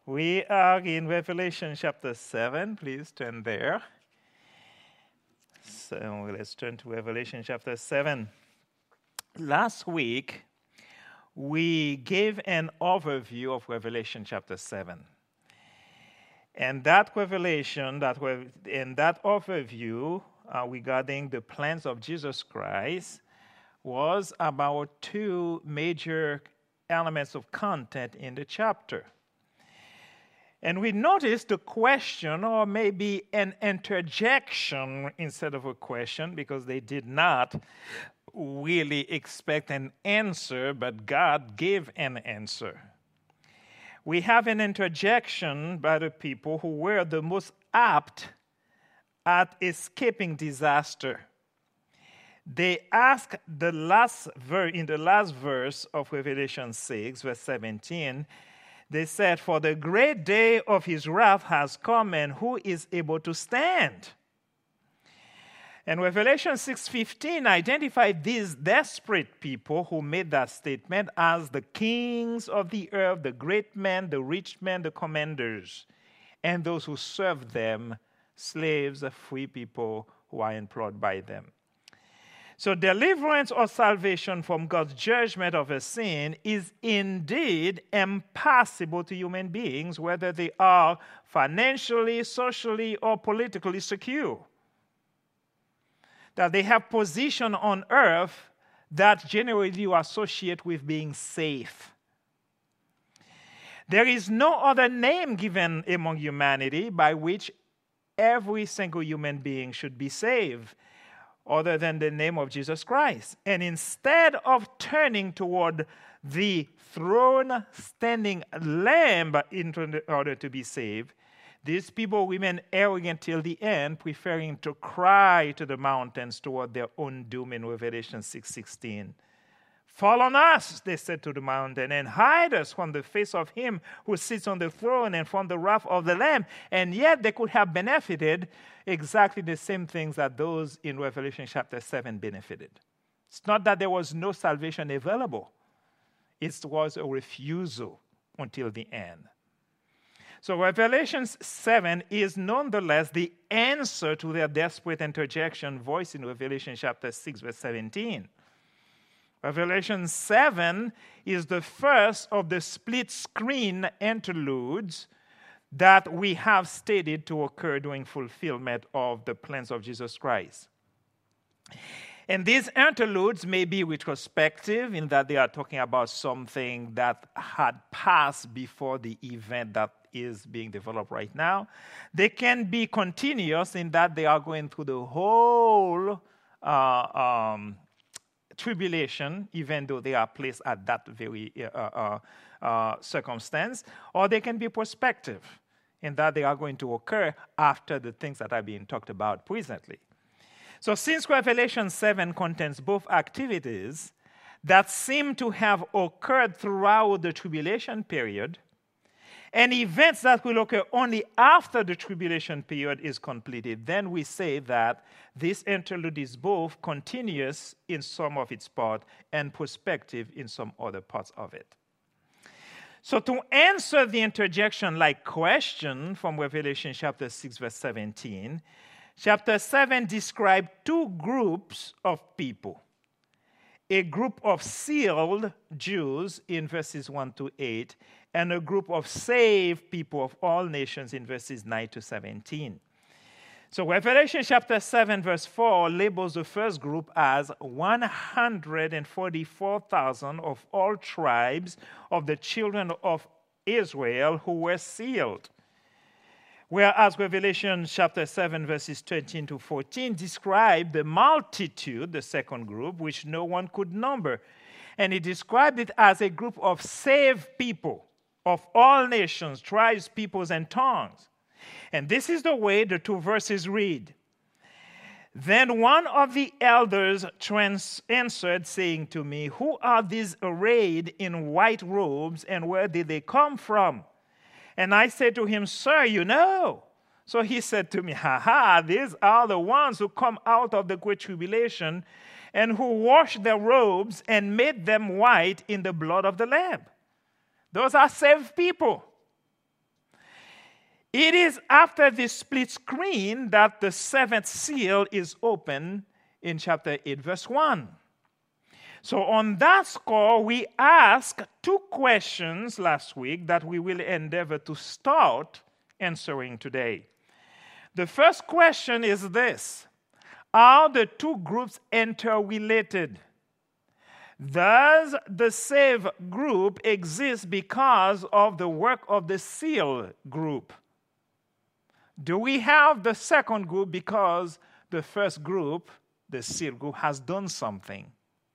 We are in Revelation chapter 7. Please turn there. So let's turn to Revelation chapter 7. Last week, we gave an overview of Revelation chapter 7. And that revelation, that overview regarding the plans of Jesus Christ was about two major elements of content in the chapter. And we noticed a question, or maybe an interjection instead of a question, because they did not really expect an answer, but God gave an answer. We have an interjection by the people who were the most apt at escaping disaster. They ask in the last verse of Revelation 6, verse 17, they said, "For the great day of his wrath has come, and who is able to stand?" And Revelation 6:15 identified these desperate people who made that statement as the kings of the earth, the great men, the rich men, the commanders, and those who served them, slaves, free people who are employed by them. So deliverance or salvation from God's judgment of a sin is indeed impossible to human beings, whether they are financially, socially, or politically secure. That they have position on earth that generally you associate with being safe. There is no other name given among humanity by which every single human being should be saved other than the name of Jesus Christ. And instead of turning toward the throne standing Lamb in order to be saved, these people remain arrogant till the end, preferring to cry to the mountains toward their own doom in Revelation 6:16. "Fall on us," they said to the mountain, "and hide us from the face of him who sits on the throne and from the wrath of the Lamb." And yet they could have benefited exactly the same things that those in Revelation chapter 7 benefited. It's not that there was no salvation available. It was a refusal until the end. So Revelation 7 is nonetheless the answer to their desperate interjection voiced in Revelation chapter 6, verse 17. Revelation 7 is the first of the split-screen interludes that we have stated to occur during fulfillment of the plans of Jesus Christ. And these interludes may be retrospective in that they are talking about something that had passed before the event that is being developed right now. They can be continuous in that they are going through the whole tribulation, even though they are placed at that very circumstance, or they can be prospective in that they are going to occur after the things that are being talked about presently. So since Revelation 7 contains both activities that seem to have occurred throughout the tribulation period and events that will occur only after the tribulation period is completed, then we say that this interlude is both continuous in some of its part and prospective in some other parts of it. So to answer the interjection-like question from Revelation chapter 6, verse 17, chapter 7 describes two groups of people. A group of sealed Jews in verses 1 to 8, and a group of saved people of all nations in verses 9 to 17. So Revelation chapter 7, verse 4 labels the first group as 144,000 of all tribes of the children of Israel who were sealed. Whereas Revelation chapter 7, verses 13 to 14 describe the multitude, the second group, which no one could number. And he described it as a group of saved people of all nations, tribes, peoples, and tongues. And this is the way the two verses read. "Then one of the elders answered, saying to me, 'Who are these arrayed in white robes, and where did they come from?' And I said to him, 'Sir, you know.' So he said to me, 'These are the ones who come out of the great tribulation and who washed their robes and made them white in the blood of the Lamb.'" Those are saved people. It is after this split screen that the seventh seal is opened in chapter 8, verse 1. So on that score, we asked two questions last week that we will endeavor to start answering today. The first question is this: are the two groups interrelated? Does the saved group exist because of the work of the seal group? Do we have the second group because the first group, the seal group, has done something?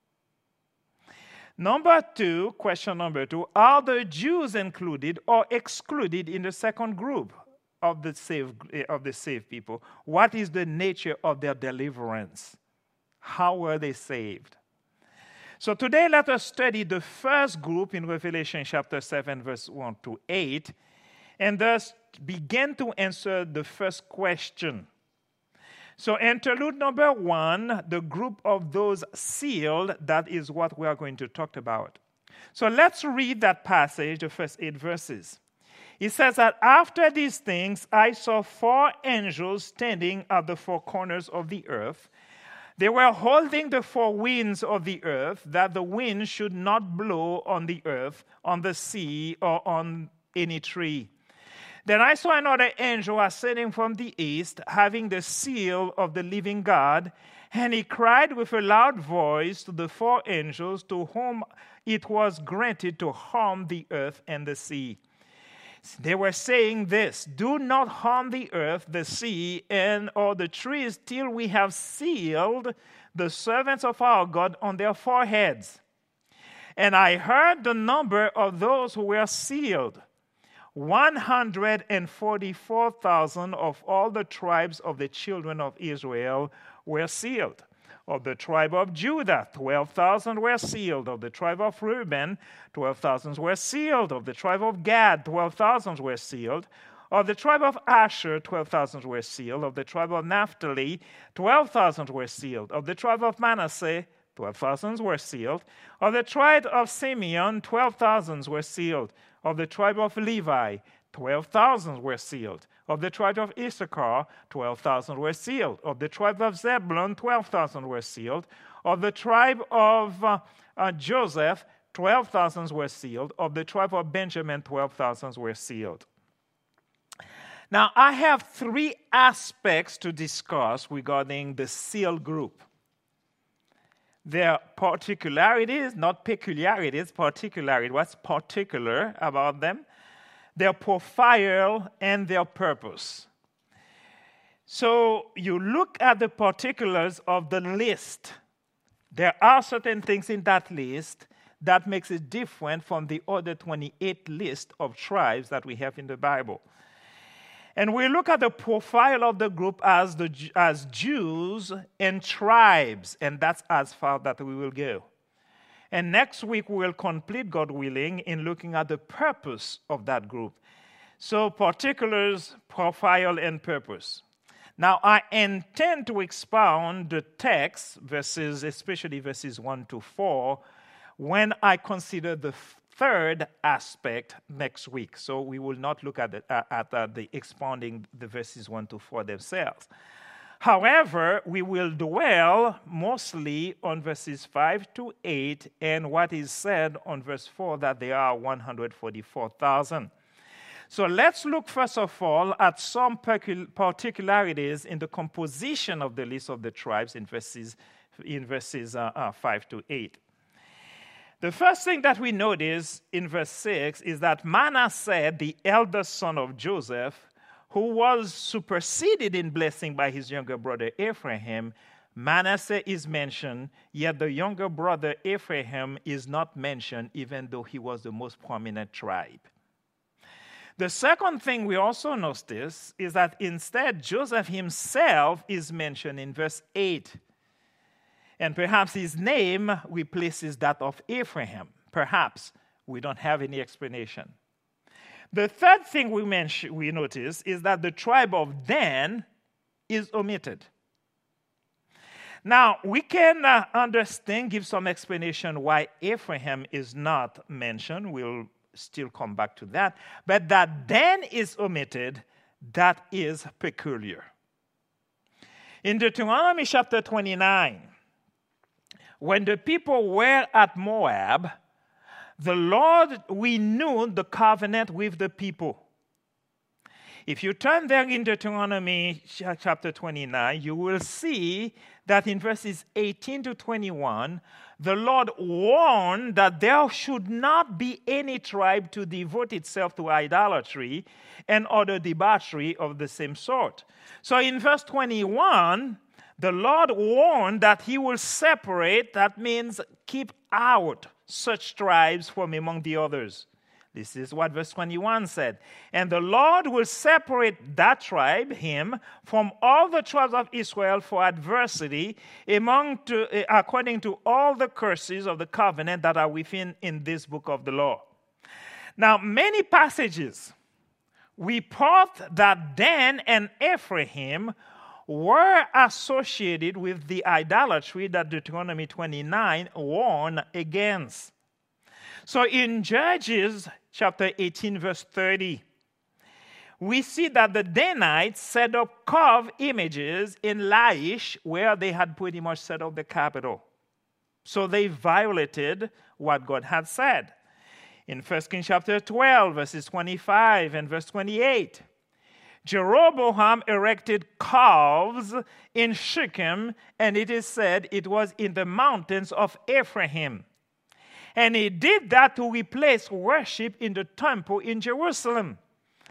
Question number two, are the Jews included or excluded in the second group of the saved people? What is the nature of their deliverance? How were they saved? So today let us study the first group in Revelation chapter 7, verse 1 to 8, and thus begin to answer the first question. So interlude number 1, the group of those sealed, that is what we are going to talk about. So let's read that passage, the first 8 verses. It says that after these things, I saw 4 angels standing at the 4 corners of the earth. They were holding the 4 winds of the earth, that the wind should not blow on the earth, on the sea, or on any tree. Then I saw another angel ascending from the east, having the seal of the living God, and he cried with a loud voice to the 4 angels to whom it was granted to harm the earth and the sea. They were saying this: do not harm the earth, the sea, and or the trees till we have sealed the servants of our God on their foreheads. And I heard the number of those who were sealed. 144,000 of all the tribes of the children of Israel were sealed. Of the tribe of Judah, 12,000 were sealed. Of the tribe of Reuben, 12,000 were sealed. Of the tribe of Gad, 12,000 were sealed. Of the tribe of Asher, 12,000 were sealed. Of the tribe of Naphtali, 12,000 were sealed. Of the tribe of Manasseh, 12,000 were sealed. Of the tribe of Simeon, 12,000 were sealed. Of the tribe of Levi, 12,000 were sealed. Of the tribe of Issachar, 12,000 were sealed. Of the tribe of Zebulun, 12,000 were sealed. Of the tribe of Joseph, 12,000 were sealed. Of the tribe of Benjamin, 12,000 were sealed. Now, I have 3 aspects to discuss regarding the seal group. Their particularities, not peculiarities, particularities. What's particular about them? Their profile and their purpose. So you look at the particulars of the list. There are certain things in that list that makes it different from the other 28 list of tribes that we have in the Bible. And we look at the profile of the group as Jews and tribes, and that's as far that we will go. And next week, we will complete, God willing, in looking at the purpose of that group. So, particulars, profile, and purpose. Now, I intend to expound the text, especially verses 1 to 4, when I consider the third aspect next week. So, we will not look at the expounding the verses 1 to 4 themselves. However, we will dwell mostly on verses 5 to 8 and what is said on verse 4 that there are 144,000. So let's look first of all at some particularities in the composition of the list of the tribes in verses 5 to 8. The first thing that we notice in verse 6 is that Manasseh, the eldest son of Joseph, who was superseded in blessing by his younger brother Ephraim, Manasseh is mentioned, yet the younger brother Ephraim is not mentioned, even though he was the most prominent tribe. The second thing we also notice is that instead Joseph himself is mentioned in verse 8. And perhaps his name replaces that of Ephraim. Perhaps. We don't have any explanation. The third thing we notice is that the tribe of Dan is omitted. Now, we can give some explanation why Ephraim is not mentioned. We'll still come back to that. But that Dan is omitted that is peculiar. In Deuteronomy chapter 29, when the people were at Moab, the Lord renewed the covenant with the people. If you turn there in Deuteronomy chapter 29, you will see that in verses 18 to 21, the Lord warned that there should not be any tribe to devote itself to idolatry and other debauchery of the same sort. So in verse 21, the Lord warned that he will separate, that means keep out such tribes from among the others. This is what verse 21 said. And the Lord will separate that tribe, him, from all the tribes of Israel for adversity, according to all the curses of the covenant that are within in this book of the law. Now, many passages report that Dan and Ephraim were associated with the idolatry that Deuteronomy 29 warned against. So in Judges chapter 18, verse 30, we see that the Danites set up carved images in Laish, where they had pretty much set up the capital. So they violated what God had said. In 1 Kings chapter 12, verses 25 and verse 28, Jeroboam erected calves in Shechem, and it is said it was in the mountains of Ephraim. And he did that to replace worship in the temple in Jerusalem,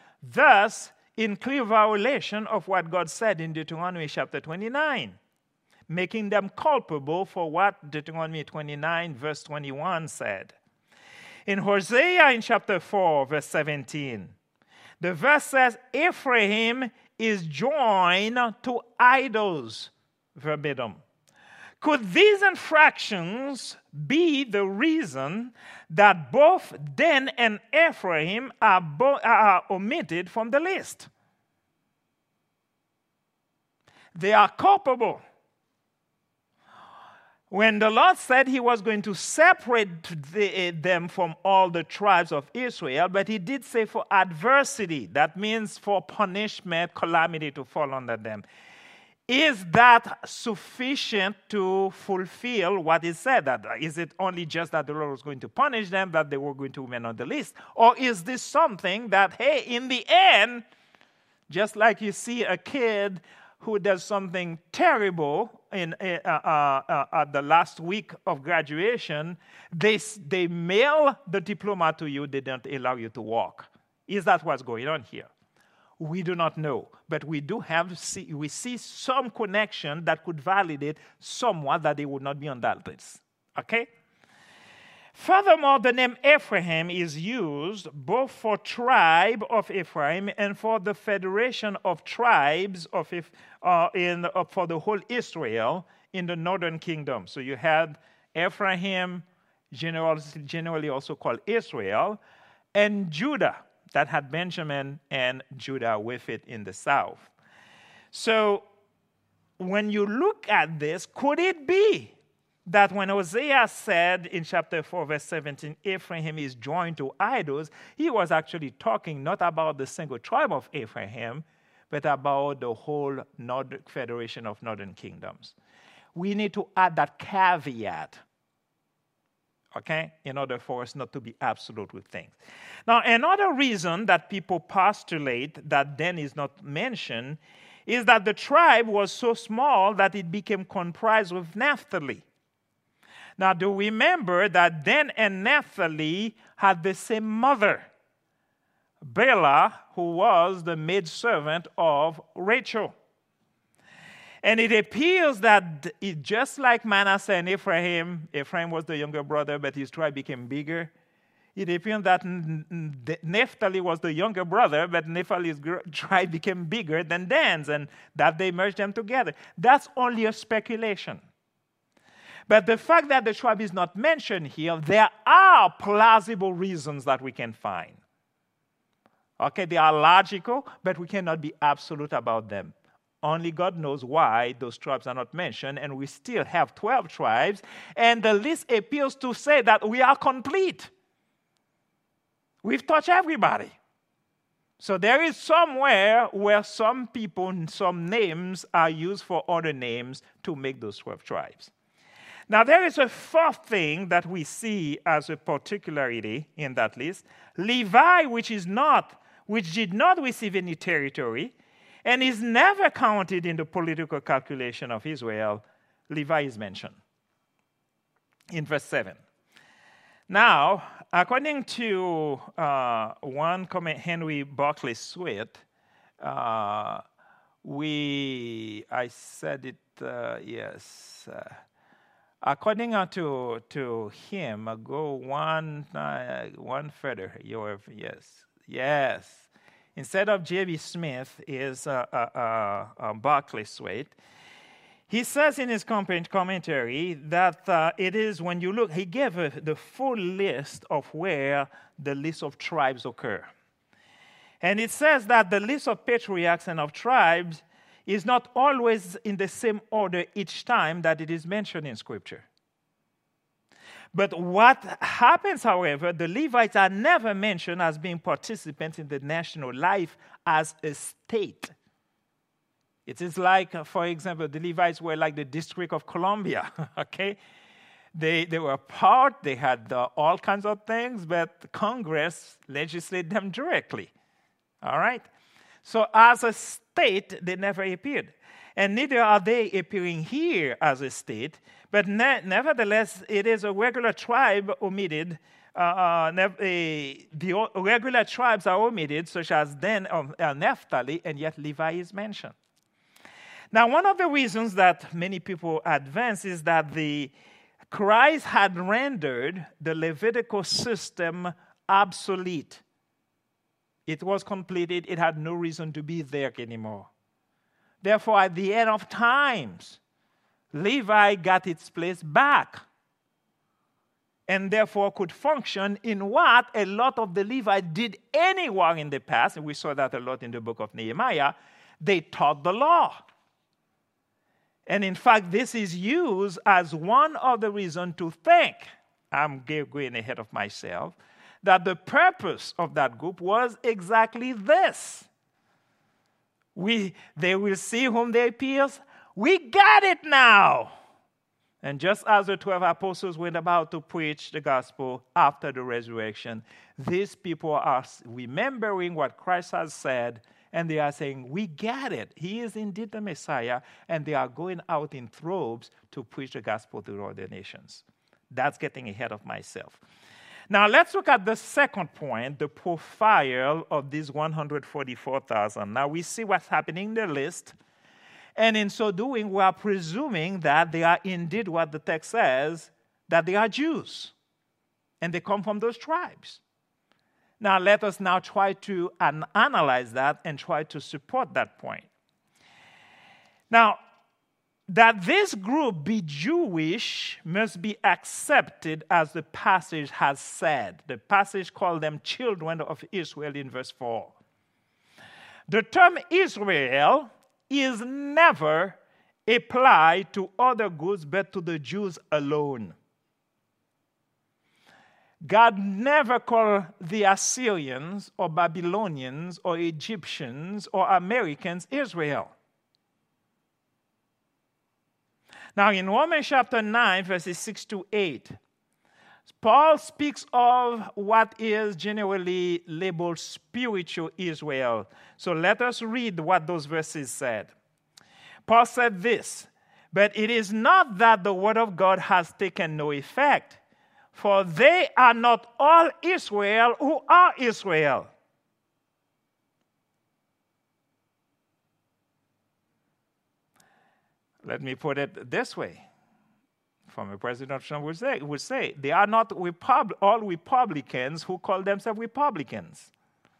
thus in clear violation of what God said in Deuteronomy chapter 29, making them culpable for what Deuteronomy 29 verse 21 said. In Hosea in chapter 4 verse 17, the verse says, Ephraim is joined to idols, verbatim. Could these infractions be the reason that both Dan and Ephraim are omitted from the list? They are culpable. When the Lord said he was going to separate them from all the tribes of Israel, but he did say for adversity, that means for punishment, calamity to fall under them. Is that sufficient to fulfill what is said? Is it only just that the Lord was going to punish them, that they were going to remain on the list? Or is this something that, hey, in the end, just like you see a kid who does something terrible at the last week of graduation, they mail the diploma to you, they don't allow you to walk. Is that what's going on here? We do not know, but we see some connection that could validate somewhat that they would not be on that list. Okay? Furthermore, the name Ephraim is used both for tribe of Ephraim and for the federation of tribes of for the whole Israel in the northern kingdom. So you had Ephraim, generally also called Israel, and Judah, that had Benjamin and Judah with it in the south. So when you look at this, could it be that when Hosea said in chapter 4, verse 17, Ephraim is joined to idols, he was actually talking not about the single tribe of Ephraim, but about the whole federation of northern kingdoms. We need to add that caveat, okay, in order for us not to be absolute with things. Now, another reason that people postulate that Dan is not mentioned is that the tribe was so small that it became comprised with Naphtali. Now, do remember that Dan and Naphtali had the same mother, Bela, who was the maidservant of Rachel. And it appears that just like Manasseh and Ephraim was the younger brother, but his tribe became bigger. It appears that Naphtali was the younger brother, but Naphtali's tribe became bigger than Dan's, and that they merged them together. That's only a speculation. But the fact that the tribe is not mentioned here, there are plausible reasons that we can find. Okay, they are logical, but we cannot be absolute about them. Only God knows why those tribes are not mentioned, and we still have 12 tribes, and the list appears to say that we are complete. We've touched everybody. So there is somewhere where some people, some names are used for other names to make those 12 tribes. Now, there is a fourth thing that we see as a particularity in that list. Levi, which did not receive any territory, and is never counted in the political calculation of Israel, Levi is mentioned in verse 7. Now, according to one comment, Henry Barclay Swett, according to him, go one further. Yes. Instead of J.B. Smith is Barclay Swett. He says in his commentary that it is, when you look, he gave the full list of where the list of tribes occur. And it says that the list of patriarchs and of tribes is not always in the same order each time that it is mentioned in Scripture. But what happens, however, the Levites are never mentioned as being participants in the national life as a state. It is like, for example, the Levites were like the District of Columbia, okay? They were part, they had all kinds of things, but Congress legislated them directly, all right? So as a state, they never appeared. And neither are they appearing here as a state, but nevertheless, it is a regular tribe omitted. The regular tribes are omitted, such as Dan or Naphtali, and yet Levi is mentioned. Now, one of the reasons that many people advance is that Christ had rendered the Levitical system obsolete. It was completed. It had no reason to be there anymore. Therefore, at the end of times, Levi got its place back and therefore could function in what a lot of the Levites did anywhere in the past, and we saw that a lot in the book of Nehemiah. They taught the law. And in fact, this is used as one of the reasons to think, I'm going ahead of myself, that the purpose of that group was exactly this. They will see whom they pierce. We got it now. And just as the 12 apostles went about to preach the gospel after the resurrection, these people are remembering what Christ has said, and they are saying, we get it. He is indeed the Messiah, and they are going out in droves to preach the gospel to all the nations. That's getting ahead of myself. Now, let's look at the second point, the profile of these 144,000. Now, we see what's happening in the list, and in so doing, we are presuming that they are indeed what the text says, that they are Jews, and they come from those tribes. Now, let us now try to analyze that and try to support that point. Now, that this group be Jewish must be accepted as the passage has said. The passage called them children of Israel in verse 4. The term Israel is never applied to other groups but to the Jews alone. God never called the Assyrians or Babylonians or Egyptians or Americans Israel. Now, in Romans chapter 9, verses 6 to 8, Paul speaks of what is generally labeled spiritual Israel. So let us read what those verses said. Paul said this, "But it is not that the word of God has taken no effect, for they are not all Israel who are Israel." Let me put it this way. Former President Trump would say, they are not all Republicans who call themselves Republicans.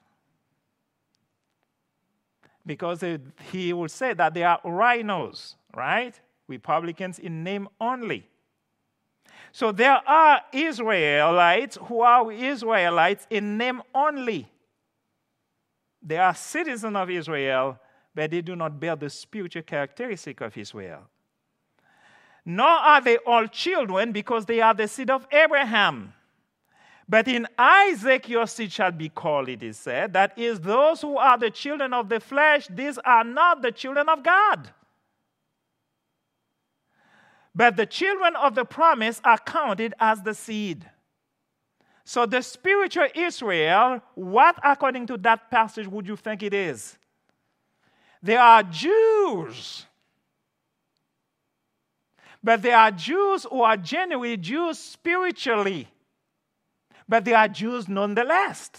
Because he would say that they are rhinos, right? Republicans in name only. So there are Israelites who are Israelites in name only. They are citizens of Israel, but they do not bear the spiritual characteristic of Israel. Nor are they all children because they are the seed of Abraham. But in Isaac your seed shall be called, it is said. That is, those who are the children of the flesh, these are not the children of God. But the children of the promise are counted as the seed. So the spiritual Israel, what according to that passage would you think it is? They are Jews. But they are Jews who are genuinely Jews spiritually. But they are Jews nonetheless.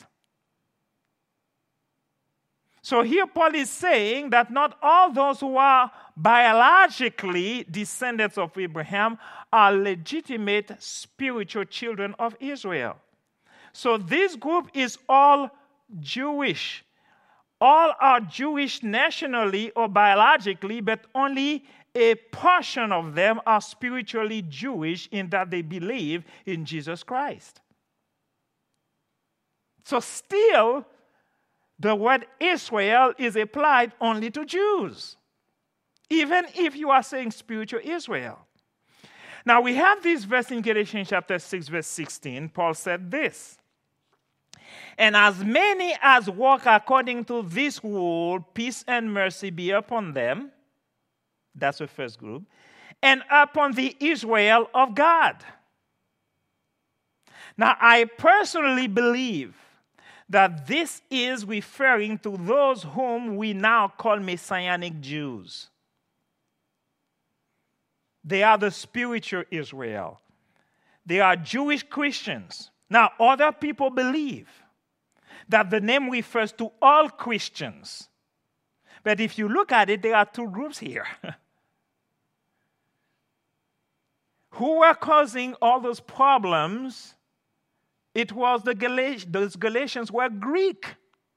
So here Paul is saying that not all those who are biologically descendants of Abraham are legitimate spiritual children of Israel. So this group is all Jewish. All are Jewish nationally or biologically, but only a portion of them are spiritually Jewish in that they believe in Jesus Christ. So still, the word Israel is applied only to Jews, even if you are saying spiritual Israel. Now, we have this verse in Galatians chapter 6, verse 16. Paul said this, "And as many as walk according to this rule, peace and mercy be upon them," that's the first group, "and upon the Israel of God." Now, I personally believe that this is referring to those whom we now call Messianic Jews. They are the spiritual Israel. They are Jewish Christians. Now, other people believe that the name refers to all Christians. But if you look at it, there are two groups here. Who were causing all those problems? It was those Galatians were Greek.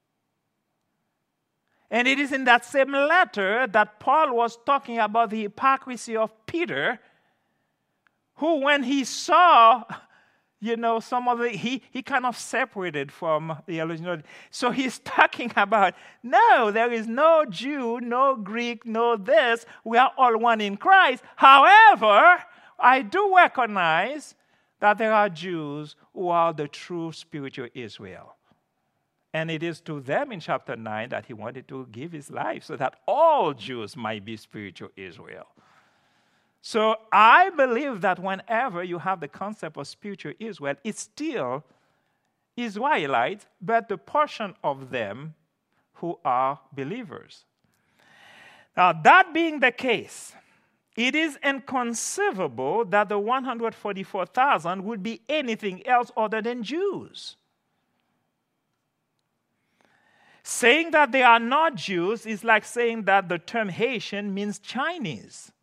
And it is in that same letter that Paul was talking about the hypocrisy of Peter, who when he saw, some of he kind of separated from the original. So he's talking about, no, there is no Jew, no Greek, no this. We are all one in Christ. However, I do recognize that there are Jews who are the true spiritual Israel. And it is to them in chapter 9 that he wanted to give his life so that all Jews might be spiritual Israel. So I believe that whenever you have the concept of spiritual Israel, it's still Israelite, but the portion of them who are believers. Now, that being the case, it is inconceivable that the 144,000 would be anything else other than Jews. Saying that they are not Jews is like saying that the term Haitian means Chinese.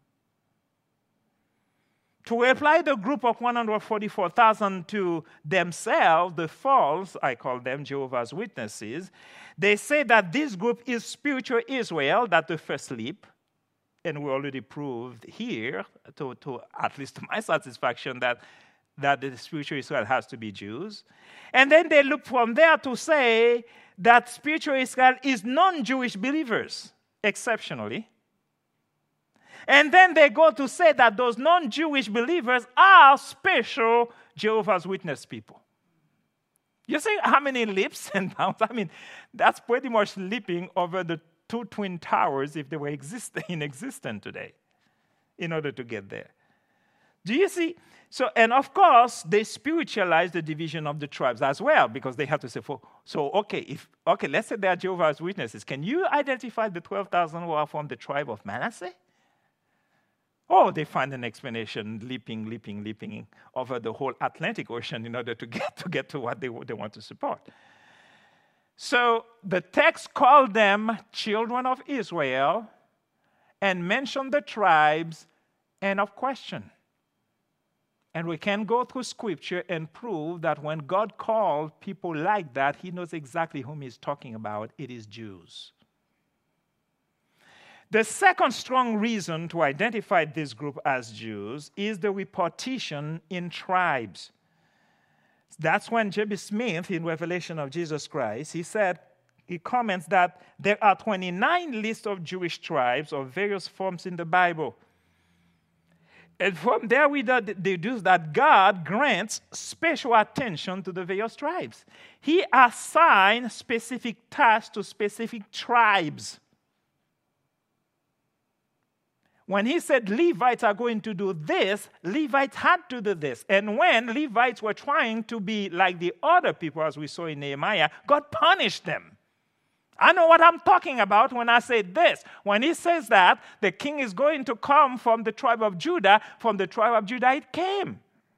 To apply the group of 144,000 to themselves, the false, I call them Jehovah's Witnesses, they say that this group is spiritual Israel, that the first leap, and we already proved here, to at least to my satisfaction, that the spiritual Israel has to be Jews. And then they look from there to say that spiritual Israel is non-Jewish believers, exceptionally. And then they go to say that those non-Jewish believers are special Jehovah's Witness people. You see how many leaps and bounds? I mean, that's pretty much leaping over the two twin towers if they were in existence today in order to get there. Do you see? So, and of course, they spiritualize the division of the tribes as well, because they have to say, let's say they are Jehovah's Witnesses. Can you identify the 12,000 who are from the tribe of Manasseh? Oh, they find an explanation, leaping over the whole Atlantic Ocean in order to get to what they want to support. So the text called them children of Israel and mentioned the tribes and of question. And we can go through Scripture and prove that when God called people like that, he knows exactly whom he's talking about. It is Jews. The second strong reason to identify this group as Jews is the repartition in tribes. That's when J.B. Smith, in Revelation of Jesus Christ, he comments that there are 29 lists of Jewish tribes of various forms in the Bible. And from there, we deduce that God grants special attention to the various tribes. He assigns specific tasks to specific tribes. When he said Levites are going to do this, Levites had to do this. And when Levites were trying to be like the other people, as we saw in Nehemiah, God punished them. I know what I'm talking about when I say this. When he says that the king is going to come from the tribe of Judah, from the tribe of Judah it came.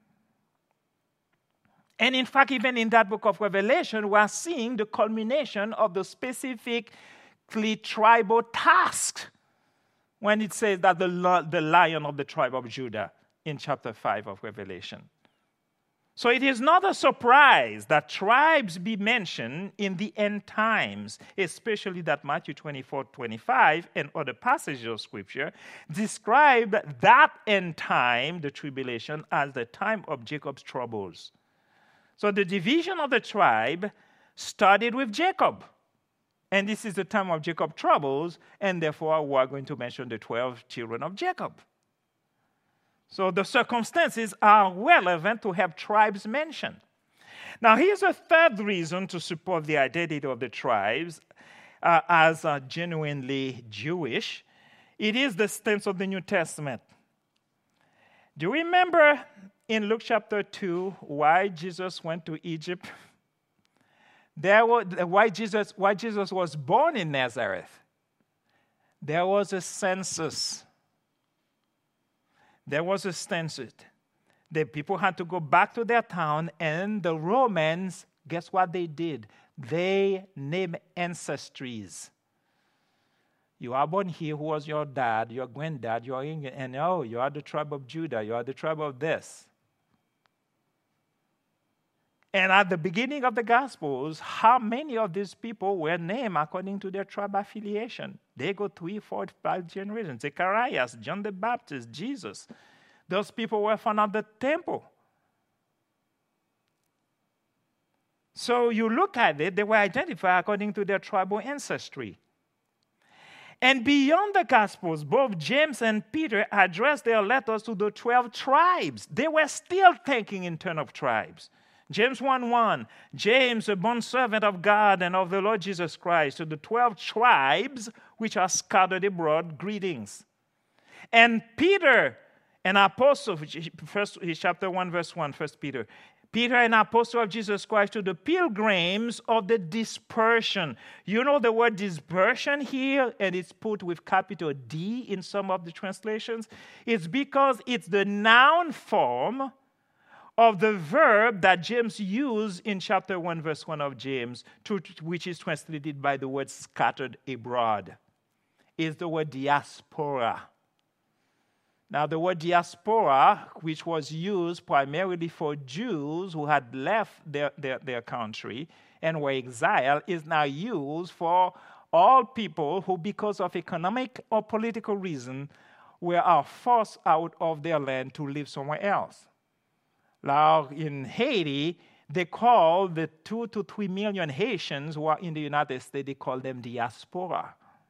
And in fact, even in that book of Revelation, we are seeing the culmination of the specifically tribal tasks when it says that the lion of the tribe of Judah in chapter 5 of Revelation. So it is not a surprise that tribes be mentioned in the end times, especially that Matthew 24:25 and other passages of Scripture describe that end time, the tribulation, as the time of Jacob's troubles. So the division of the tribe started with Jacob. And this is the time of Jacob's troubles, and therefore we are going to mention the 12 children of Jacob. So the circumstances are relevant to have tribes mentioned. Now here's a third reason to support the identity of the tribes as genuinely Jewish. It is the stance of the New Testament. Do you remember in Luke chapter 2 why Jesus went to Egypt? Why Jesus was born in Nazareth? There was a census. There was a census. The people had to go back to their town, and the Romans, guess what they did? They named ancestries. You are born here. Who was your dad, your granddad, your England? And oh, you are the tribe of Judah. You are the tribe of this. And at the beginning of the Gospels, how many of these people were named according to their tribe affiliation? They go 3, 4, 5 generations. Zacharias, John the Baptist, Jesus. Those people were found at the temple. So you look at it, they were identified according to their tribal ancestry. And beyond the Gospels, both James and Peter addressed their letters to the 12 tribes. They were still thinking in terms of tribes. James 1:1, James, a bondservant of God and of the Lord Jesus Christ, to the 12 tribes which are scattered abroad, greetings. And Peter, an apostle, chapter 1, verse 1, 1 Peter. Peter, an apostle of Jesus Christ, to the pilgrims of the dispersion. You know the word dispersion here, and it's put with capital D in some of the translations? It's because it's the noun form of the verb that James used in chapter 1, verse 1 of James, which is translated by the word scattered abroad. Is the word diaspora. Now, the word diaspora, which was used primarily for Jews who had left their country and were exiled, is now used for all people who, because of economic or political reason, are forced out of their land to live somewhere else. Now, in Haiti, they call the 2 to 3 million Haitians who are in the United States, they call them diaspora.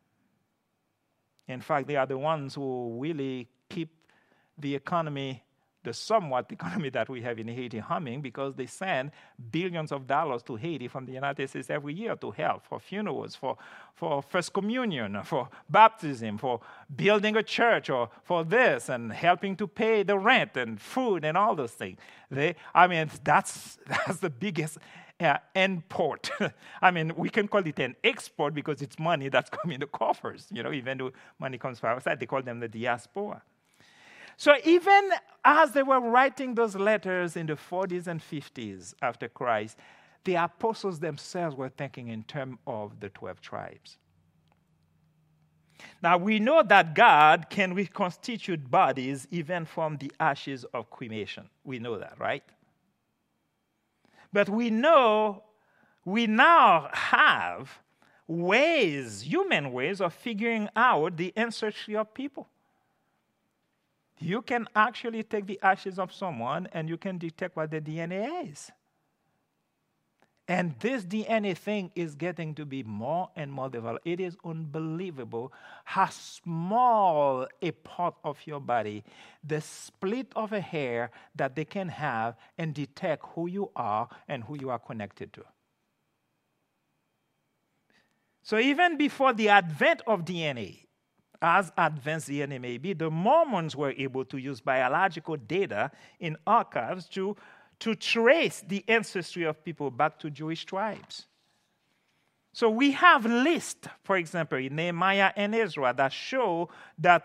In fact, they are the ones who really keep the economy, the somewhat economy that we have in Haiti humming, because they send billions of dollars to Haiti from the United States every year to help, for funerals, for First Communion, for baptism, for building a church, or for this, and helping to pay the rent and food and all those things. That's the biggest end port. We can call it an export because it's money that's coming to coffers. Even though money comes from outside, they call them the diaspora. So even as they were writing those letters in the 40s and 50s after Christ, the apostles themselves were thinking in terms of the 12 tribes. Now, we know that God can reconstitute bodies even from the ashes of cremation. We know that, right? But we now have human ways of figuring out the ancestry of people. You can actually take the ashes of someone and you can detect what the DNA is. And this DNA thing is getting to be more and more developed. It is unbelievable how small a part of your body, the split of a hair that they can have and detect who you are and who you are connected to. So even before the advent of DNA, as advanced DNA may be, the Mormons were able to use biological data in archives to trace the ancestry of people back to Jewish tribes. So we have lists, for example, in Nehemiah and Ezra, that show that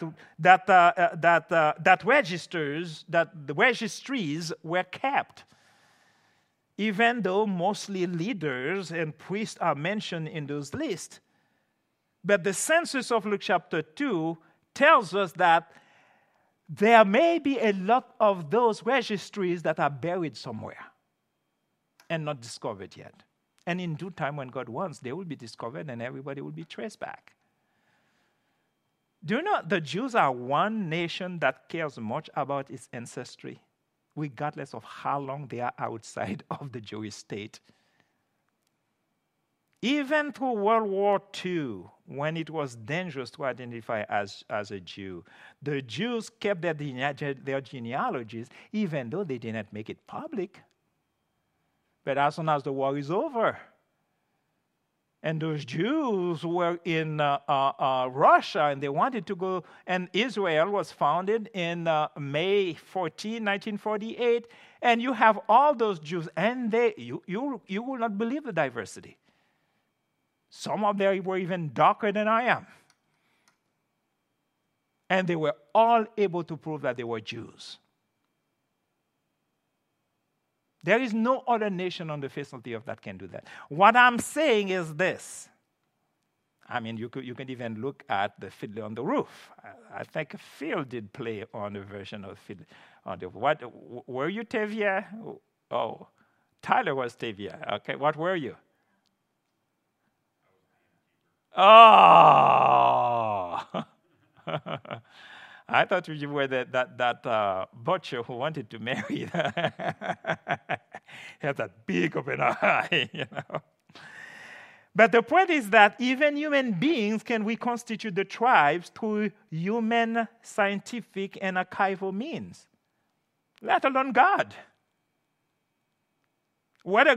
the registries were kept, even though mostly leaders and priests are mentioned in those lists. But the census of Luke chapter 2 tells us that there may be a lot of those registries that are buried somewhere and not discovered yet. And in due time, when God wants, they will be discovered and everybody will be traced back. Do you know the Jews are one nation that cares much about its ancestry, regardless of how long they are outside of the Jewish state? Even through World War II, when it was dangerous to identify as a Jew, the Jews kept their genealogies, even though they did not make it public. But as soon as the war is over, and those Jews were in Russia, and they wanted to go, and Israel was founded in May 14, 1948, and you have all those Jews, and you will not believe the diversity. Some of them were even darker than I am. And they were all able to prove that they were Jews. There is no other nation on the face of the earth that can do that. What I'm saying is this. I mean, you can even look at the Fiddler on the Roof. I think Phil did play on a version of Fiddler on the Roof. Were you Tevye? Oh, Tyler was Tevye. Okay, what were you? Oh! I thought you were that butcher who wanted to marry. He had that big open eye, you know. But the point is that even human beings can reconstitute the tribes through human, scientific, and archival means, let alone God. Whether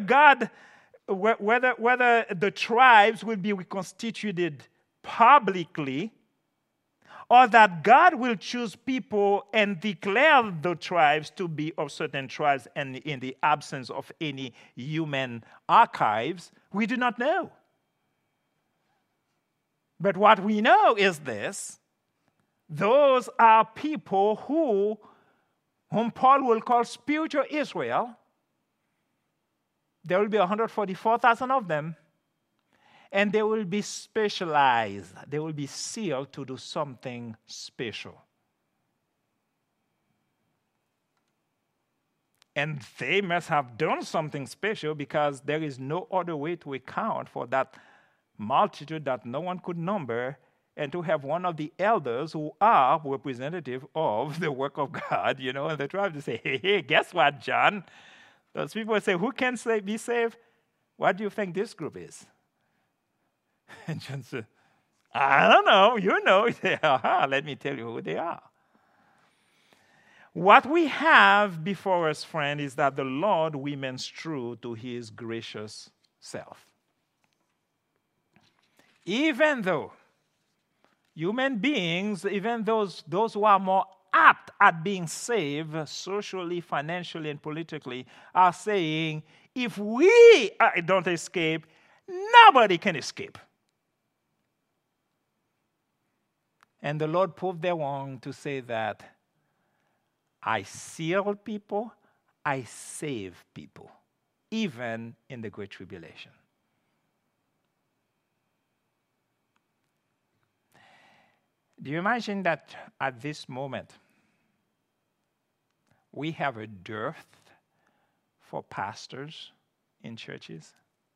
the tribes will be reconstituted publicly, or that God will choose people and declare the tribes to be of certain tribes and in the absence of any human archives, we do not know. But what we know is this: those are people whom Paul will call spiritual Israel. There will be 144,000 of them, and they will be specialized. They will be sealed to do something special. And they must have done something special, because there is no other way to account for that multitude that no one could number, and to have one of the elders who are representative of the work of God, you know, and the tribe to say, hey, guess what, John? Those people say, who can be saved? What do you think this group is? And John said, I don't know. You know. He said, let me tell you who they are. What we have before us, friend, is that the Lord remains true to his gracious self. Even though human beings, even those who are more apt at being saved socially, financially, and politically, are saying, if we don't escape, nobody can escape. And the Lord proved them wrong to say that I seal people, I save people, even in the Great Tribulation. Do you imagine that at this moment, we have a dearth for pastors in churches?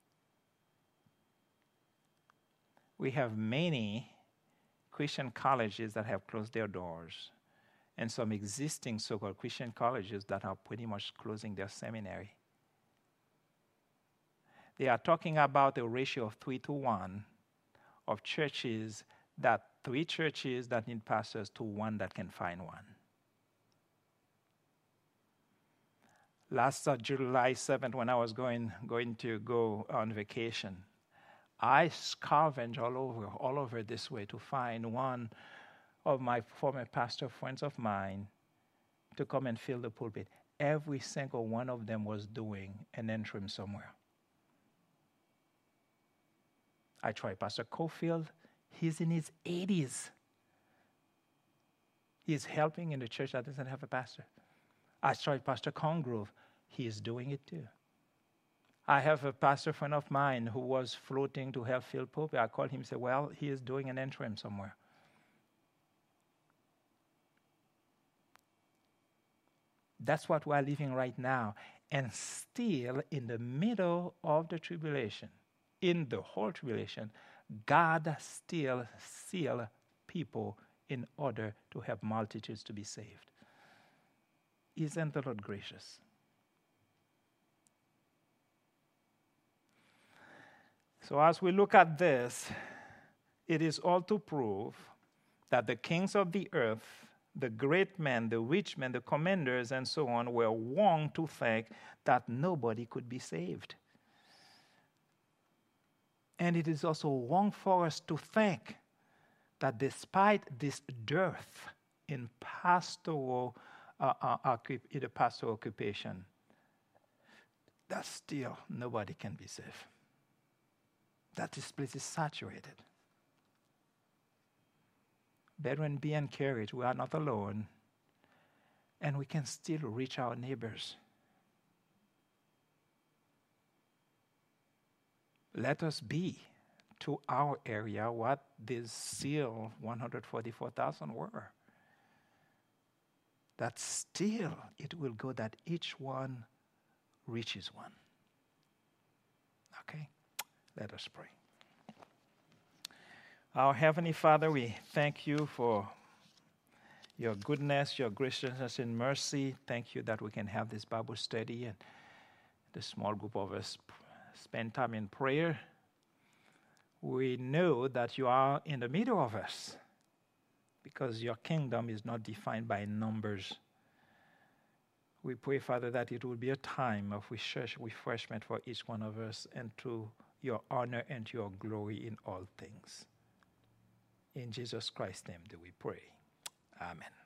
We have many Christian colleges that have closed their doors, and some existing so-called Christian colleges that are pretty much closing their seminary. They are talking about a ratio of 3-to-1 of churches, that 3 churches that need pastors to 1 that can find one. Last July 7th, when I was going to go on vacation, I scavenged all over this way to find one of my former pastor friends of mine to come and fill the pulpit. Every single one of them was doing an interim somewhere. I tried Pastor Cofield. He's in his 80s. He's helping in the church that doesn't have a pastor. I tried Pastor Congrove. He is doing it too. I have a pastor friend of mine who was floating to help fill pulpit. I called him and said, well, he is doing an interim somewhere. That's what we're living right now. And still in the middle of the tribulation, in the whole tribulation, God still seals people in order to help multitudes to be saved. Isn't the Lord gracious? So as we look at this, it is all to prove that the kings of the earth, the great men, the rich men, the commanders, and so on, were wrong to think that nobody could be saved. And it is also wrong for us to think that despite this dearth in pastoral occupation, that still nobody can be saved. That this place is saturated. Brethren, be encouraged. We are not alone. And we can still reach our neighbors. Let us be to our area what this seal 144,000 were. That still it will go that each one reaches one. Okay? Let us pray. Our Heavenly Father, we thank you for your goodness, your graciousness and mercy. Thank you that we can have this Bible study and the small group of us spend time in prayer. We know that you are in the middle of us because your kingdom is not defined by numbers. We pray, Father, that it will be a time of refreshment for each one of us and to your honor and to your glory in all things. In Jesus Christ's name do we pray. Amen.